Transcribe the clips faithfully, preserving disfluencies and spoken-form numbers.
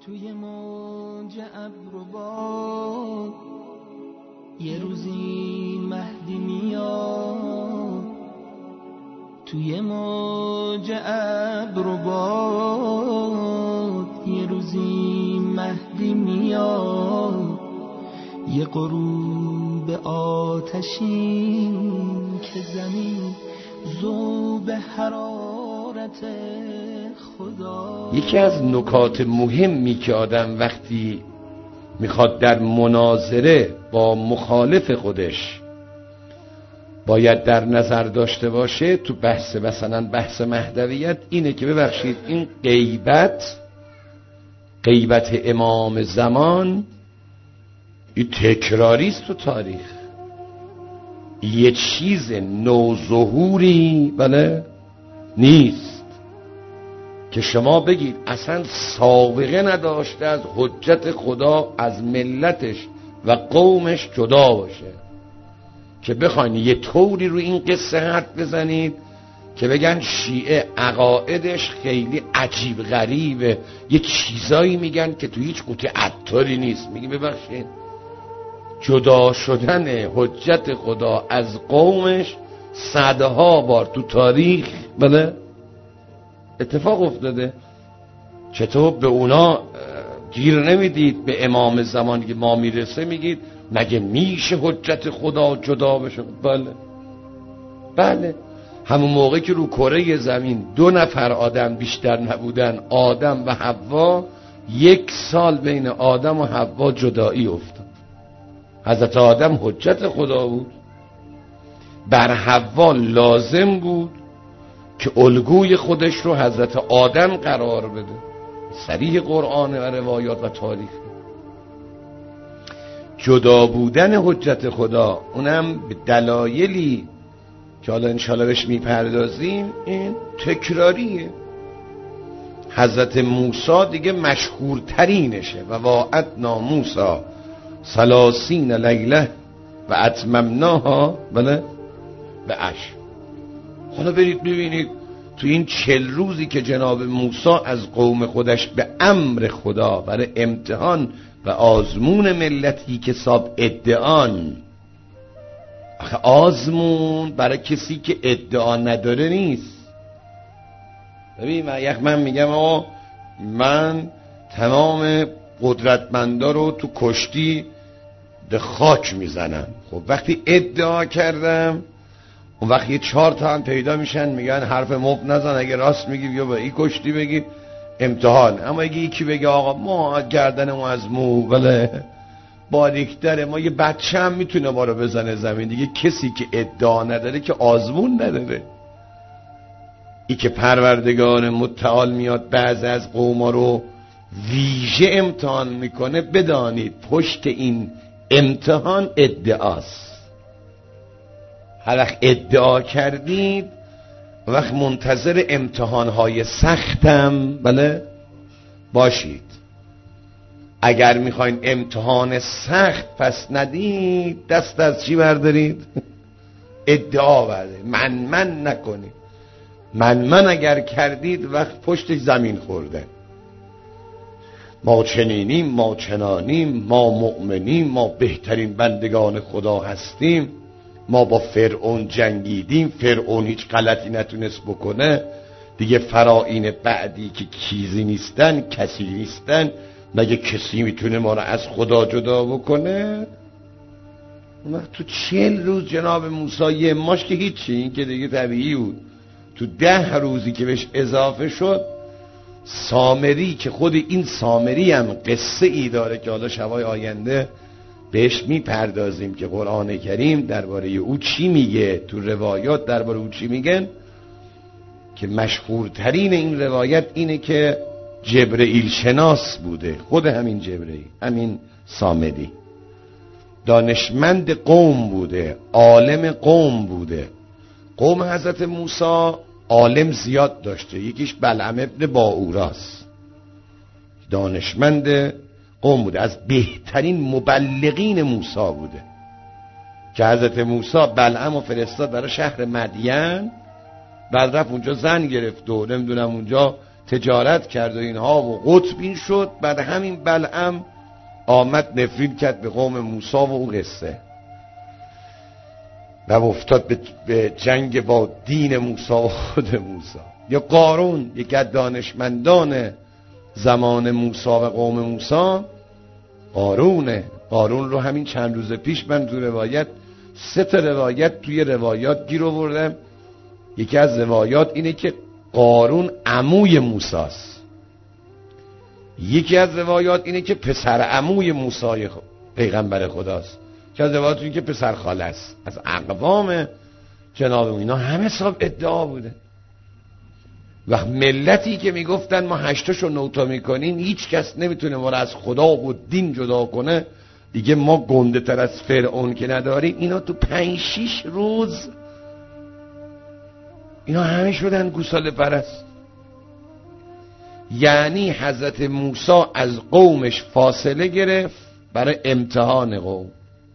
توی موج ابر و باد یه روزی مهدی میاد، توی موج ابر و باد یه روزی مهدی میاد، یه غروب آتشین که زمین ذوب حرارت خدا. یکی از نکات مهمی که آدم وقتی میخواد در مناظره با مخالف خودش باید در نظر داشته باشه تو بحث مثلا بحث مهدویت اینه که ببخشید این غیبت غیبت امام زمان این تکراری است تو تاریخ، یه چیز نوظهوری بله نیست که شما بگید اصلا سابقه نداشته از حجت خدا از ملتش و قومش جدا باشه، که بخواین یه طوری رو این قصه حرف بزنید که بگن شیعه عقایدش خیلی عجیب غریبه، یه چیزایی میگن که تو هیچ قوطی عطاری نیست. میگی ببخشید جدا شدن حجت خدا از قومش صدها بار تو تاریخ بله اتفاق افتاده، چطور به اونا گیر نمیدید؟ به امام زمانی که ما میرسه میگید مگه میشه حجت خدا جدا بشه؟ بله بله، همون موقع که رو کره زمین دو نفر آدم بیشتر نبودن، آدم و حوا، یک سال بین آدم و حوا جدایی افتاد. حضرت آدم حجت خدا بود، بر حوا لازم بود که الگوی خودش رو حضرت آدم قرار بده. صریح قرآن و روایات و تاریخ. جدا بودن حجت خدا اونم به دلایلی که حالا انشاءالله بهش میپردازیم این تکراریه. حضرت موسی دیگه مشهورترینشه و واعدنا موسی ثلاثین لیله و اتممناها بله به عشر. حالا برید ببینید تو این چل روزی که جناب موسی از قوم خودش به امر خدا برای امتحان و آزمون ملتی که صاحب ادعان، آخه آزمون برای کسی که ادعا نداره نیست. ببین من, من میگم آقا من تمام قدرتمندا رو تو کشتی ده خاک میزنم، خب وقتی ادعا کردم اون وقت یه چهار تا هم پیدا میشن میگن حرف مفت نزن، اگه راست میگی بیا با این کشتی بگی امتحان. اما اگه یکی بگه آقا ما گردن ما از مو بله باریکتره، ما یه بچه هم میتونه ما رو بزنه زمین دیگه، کسی که ادعا نداره که آزمون نداره. ای که پروردگار متعال میاد بعض از قوما رو ویژه امتحان میکنه، بدانید پشت این امتحان ادعاست. هر وقت ادعا کردید وقت منتظر امتحانهای سختم بله باشید. اگر میخواین امتحان سخت پس ندید دست از چی بردارید؟ ادعا بردارید، من من نکنید. من من اگر کردید وقت پشتش زمین خورده. ما چنینیم، ما چنانیم، ما مؤمنیم، ما بهترین بندگان خدا هستیم، ما با فرعون جنگیدیم، فرعون هیچ غلطی نتونست بکنه دیگه، فرائین بعدی که چیزی نیستن کسی نیستن، مگه کسی میتونه ما رو از خدا جدا بکنه؟ اون وقت تو چهل روز جناب موسی یه ماش که هیچی، این که دیگه طبیعی بود، تو ده روزی که بهش اضافه شد سامری که خود این سامری هم قصه ای داره که حالا شبای آینده بهش میپردازیم که قرآن کریم درباره او چی میگه، تو روایات درباره او چی میگن، که مشهورترین این روایت اینه که جبرئیل شناس بوده، خود همین جبرئیل، همین سامری دانشمند قوم بوده، عالم قوم بوده. قوم حضرت موسی عالم زیاد داشته، یکیش بلعم ابن باوراست، دانشمند قوم بوده، از بهترین مبلغین موسی بوده که حضرت موسی بلعم و فرستاد برای شهر مدین، بعد رفت اونجا زن گرفت و نمیدونم اونجا تجارت کرد و اینها و قطبین شد. بعد همین بلعم آمد نفرین کرد به قوم موسی و اون قصه و افتاد به جنگ با دین موسی و خود موسی. یا قارون، یکی از دانشمندان زمان موسی و قوم موسی، قارونه. قارون رو همین چند روز پیش من تو روایت سه تا روایت توی روایات گیر آوردم. یکی از روایات اینه که قارون عموی موسی است. یکی از روایات اینه که پسر عموی موسی پیغمبر خداست. یکی از روایات اینه که پسر خاله است. از اقوام جناب اینا همه حساب ادعا بوده. و ملتی که میگفتن ما هشتاشو نوتا میکنیم، هیچ کس نمیتونه ما رو از خدا و دین جدا کنه، دیگه ما گنده تر از فرعون که نداریم. اینا تو پنج شیش روز اینا همه شدن گوساله پرست. یعنی حضرت موسی از قومش فاصله گرفت برای امتحان قوم.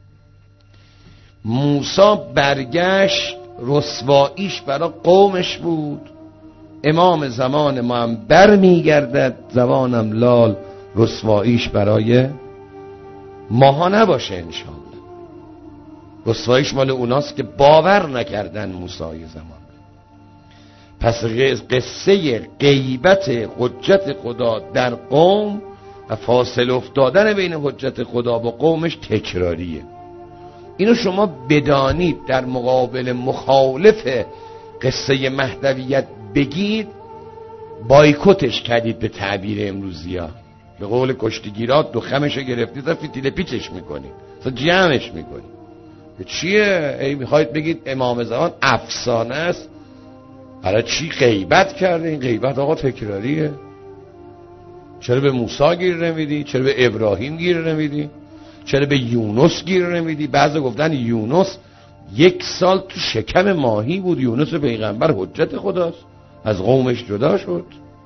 موسی برگشت، رسواییش برای قومش بود. امام زمان ما هم بر میگردد، زبانم لال، رسواییش برای ماها نباشه انشاءالله. رسواییش مال اوناست که باور نکردن موسی زمان. پس قصه غیبت حجت خدا در قوم و فاصله افتادن بین حجت خدا و قومش تکراریه. اینو شما بدانید، در مقابل مخالف قصه مهدویت بگید بایکوتش کردید. به تعبیر امروزی ها، به قول کشتیگیرات دو خمشو گرفتید و فتیله پیچش میکنید، اصلا جمعش میکنید. چیه؟ ای میخواید بگید امام زمان افسانه است، برای چی غیبت کرده؟ این غیبت آقا تکراریه. چرا به موسی گیر نمیدی؟ چرا به ابراهیم گیر نمیدی؟ چرا به یونس گیر نمیدی؟ بعضی گفتن یونس یک سال تو شکم ماهی بود. یونس پیغمبر حجت خداست، از قومش جدا شد.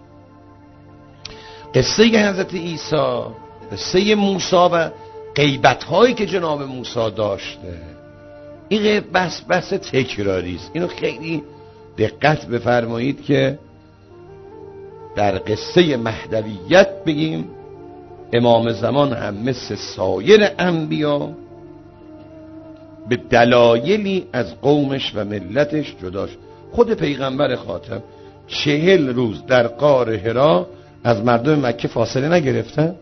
قصه حضرت عیسی، قصه موسی و غیبت هایی که جناب موسی داشته، این بحث بحث تکراری است. اینو خیلی دقت بفرمایید که در قصه مهدویت بگیم امام زمان هم مثل سایر انبیا به دلایلی از قومش و ملتش جدا شد. خود پیغمبر خاتم چهل روز در غار حرا از مردم مکه فاصله نگرفتن؟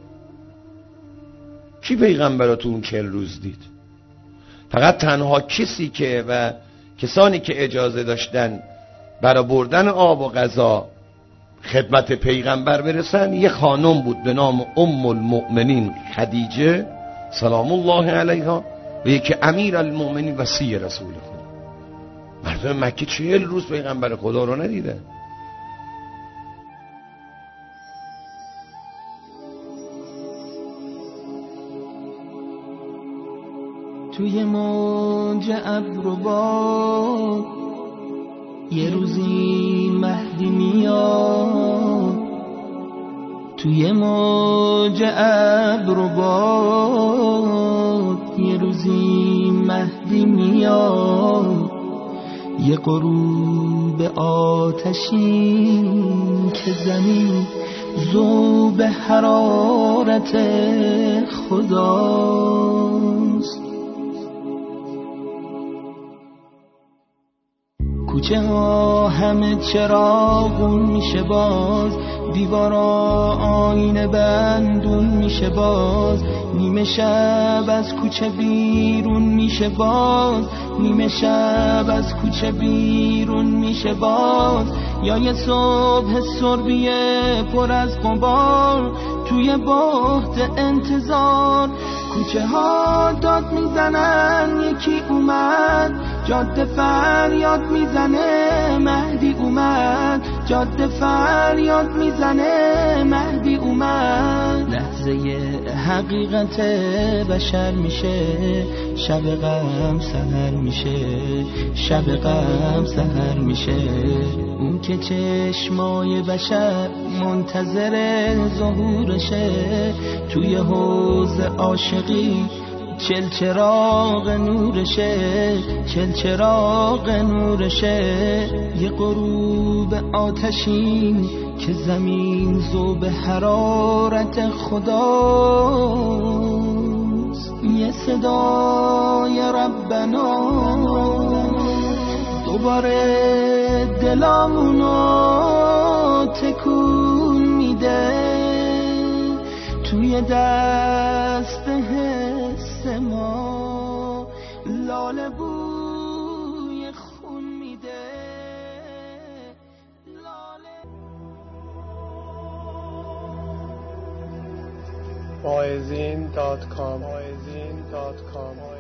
کی پیغمبر رو تو اون چهل روز دید؟ فقط تنها کسی که و کسانی که اجازه داشتن برای بردن آب و غذا خدمت پیغمبر برسن یه خانم بود به نام ام المؤمنین خدیجه سلام الله علیها و یکی امیر المؤمنین وصی رسول خدا. مردم مکه چهل روز پیغمبر خدا رو ندیدن. توی موج ابر و باد یه روزی مهدی میاد، توی موج ابر و باد یه روزی مهدی میاد، یه غروب آتشی که زمین ذوب حرارت خداست. کوچه ها همه چراغون میشه باز، دیوارا آینه بندون میشه باز، نیمه شب از کوچه بیرون میشه باز، نیمه شب از کوچه بیرون میشه باز، یا یه صبح سربیه پر از غبار توی بهت انتظار. کوچه ها داد میزنن یکی اومد، جاده فریاد میزنه مهدی اومد، جاده فریاد میزنه مهدی اومد. لحظه حقیقت بشر میشه، شب غم سحر میشه، شب غم سحر میشه. اون که چشمای بشر منتظر ظهورشه، توی حوض عاشقی چل چراغ نورشه، چل چراغ نورشه. یه غروب آتشین که زمین ذوب حرارت خداست. یه صدای ربنا دوباره دلامونو تکون میده، توی دست حس ما لاله بوی خون میده. لاله واعظین دات کام